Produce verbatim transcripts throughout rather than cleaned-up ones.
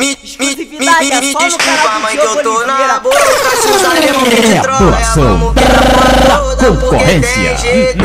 Exclusividade é só no canal do Diogo Oliveira. Se os alemão vêm de Troia, vamos quebrar toda porque tem jeito.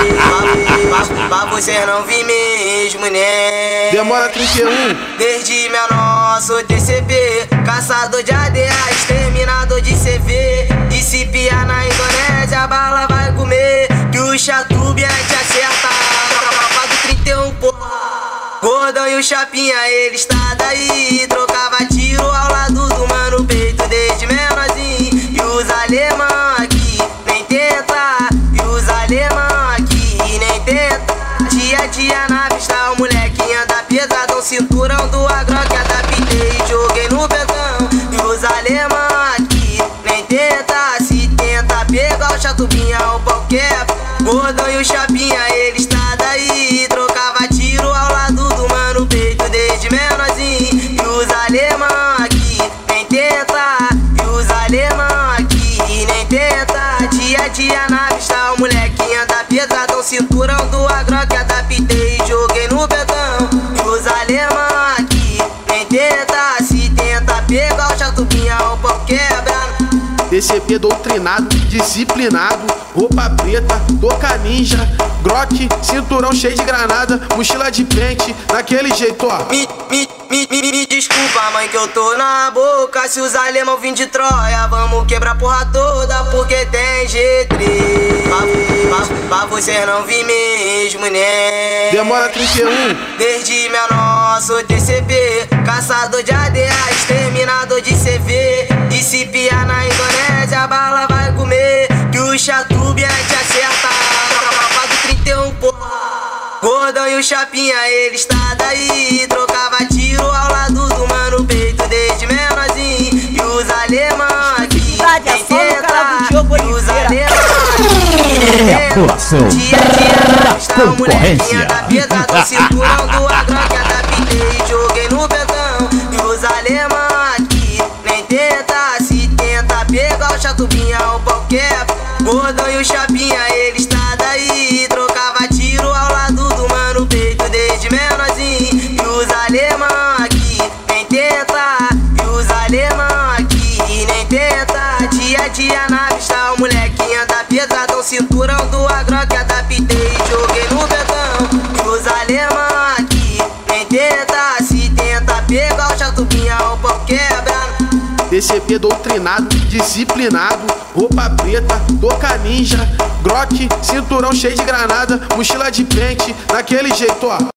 Pra você não vir mesmo, né? Demora trinta e um. Desde menor sou T C B, caçador de A D A, exterminador de C V. E se piar na Indonésia, a bala vai comer, que o Chatubia te acerta. Tropa do trinta e um, porra. Gordão e o Chapinha, ele está daí. Trocava tiro ao lado do mano, peito desde menorzinho. E os alemão aqui nem tenta, e os alemão aqui nem tenta. Dia a dia na pista, o moleque anda pesadão. Cinturão do agro que adaptei e joguei no betão. E os alemão aqui nem tenta, se tenta pegar o Chatubinha, o pau quebra. Gordão e o Chapinha, ele está daí. Trocava tiro ao lado do mano, peito desde menorzinho. E os alemão aqui nem tenta, e os alemão aqui nem tenta. Dia a dia na pista, o moleque anda pesadão. Cinturão do agro que adaptei e joguei no betão. E os alemão aqui nem tenta, se tenta pegar o Chatubinha, o pau quebra. D C P doutrinado, disciplinado, roupa preta, toca ninja, Glock, cinturão cheio de granada, mochila de pente, daquele jeito, ó. Me, me, me, me, me desculpa, mãe, que eu tô na boca. Se os alemão vêm de Troia, vamos quebrar a porra toda, porque tem G três. Pra, pra, pra você não vir mesmo, né? Demora trinta e um. Desde menor sou T C B, caçador de A D A, exterminador de C V. E se piar na Indonésia, a bala vai comer, que o Chatubia te acerta. Tropa do trinta e um, porra. Gordão e o Chapinha, ele está daí. Trocava tiro ao lado do mano, peito desde menorzinho. E os alemão aqui nem tenta, e os alemão aqui nem tenta. Dia a dia está o moleque anda pesado. Cinturão do agro que adaptei e joguei no betão. E os alemão aqui nem tenta, se tenta pegar o Chatubinha, o pau quebra. Gordão e o Chapinha, ele está daí. Trocava tiro ao lado do mano, peito desde menorzinho. E os alemão aqui nem tenta, e os alemão aqui nem tenta. Dia a dia na pista, o moleque anda pesadão. Cinturão do agro que adaptei e joguei no betão. E os alemão aqui nem tenta, se tenta pegar o Chatubinha, o pau quebra. D C P doutrinado, disciplinado, roupa preta, toca ninja, Glock, cinturão cheio de granada, mochila de pente, daquele jeito, ó.